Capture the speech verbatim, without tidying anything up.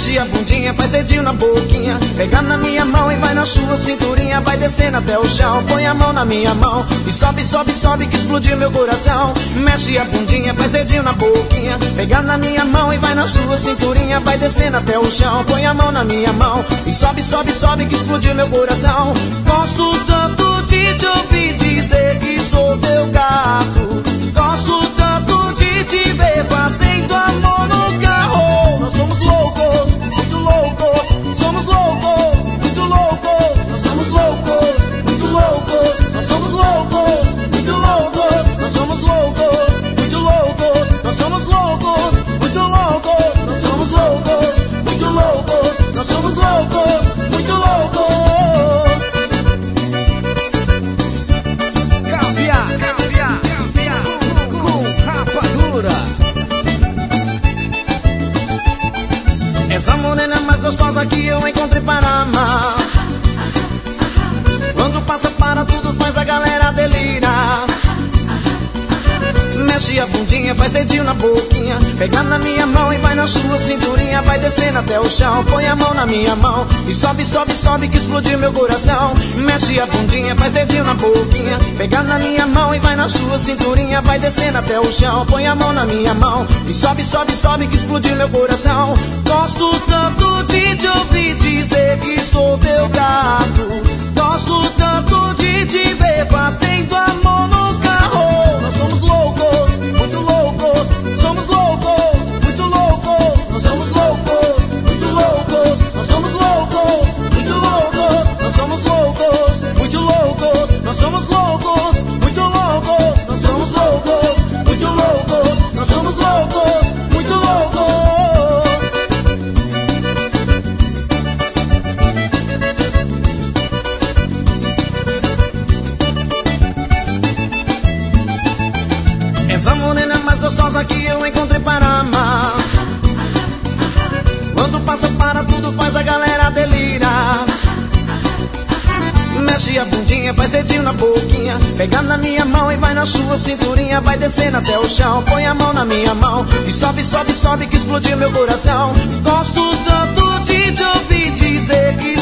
Mexe a bundinha, faz dedinho na boquinha, pega na minha mão e vai na sua cinturinha, vai descendo até o chão, põe a mão na minha mão e sobe, sobe, sobe que explodiu meu coração. Mexe a bundinha, faz dedinho na boquinha, pega na minha mão e vai na sua cinturinha, vai descendo até o chão, põe a mão na minha mão e sobe, sobe, sobe que explodiu meu coração. Gosto tanto de te ouvir dizer que sou teu gato, gosto tanto de te ver fazendo amor no carro. Nós somos loucos, muito loucos, somos loucos, muito loucos, nós somos loucos, muito loucos, nós somos loucos, muito loucos, nós somos loucos, muito loucos, nós somos loucos, muito loucos, nós somos loucos, muito loucos, nós somos loucos, muito loucos. Caviar, caviar, caviar com rapadura. Essa morena mais gostosa que eu encontrei para amar. Quando passa para tudo faz a galera delirar. Mexe a bundinha, faz dedinho na boquinha, pega na minha mão e vai na sua cinturinha, vai descendo até o chão, põe a mão na minha mão e sobe, sobe, sobe que explodiu meu coração. Mexe a bundinha, faz dedinho na boquinha, pega na minha mão e vai na sua cinturinha, vai descendo até o chão, põe a mão na minha mão e sobe, sobe, sobe que explodiu meu coração. Gosto tanto de te ouvir dizer que sou teu gato, gosto tanto de te ver fazendo amor no carro. Nós somos loucos, muito loucos, somos loucos, muito loucos, nós somos loucos, muito loucos, nós somos loucos, muito loucos, nós somos loucos, muito loucos, nós somos loucos, muito loucos, nós somos loucos, muito loucos, nós somos loucos, muito loucos. Essa morena mais gostosa que eu encontrei para amar. Quando passa para tudo faz a galera delirar. Mexe a bundinha, faz dedinho na boquinha, pega na minha mão e vai na sua cinturinha, vai descendo até o chão, põe a mão na minha mão e sobe, sobe, sobe que explodiu meu coração. Gosto tanto de te ouvir dizer que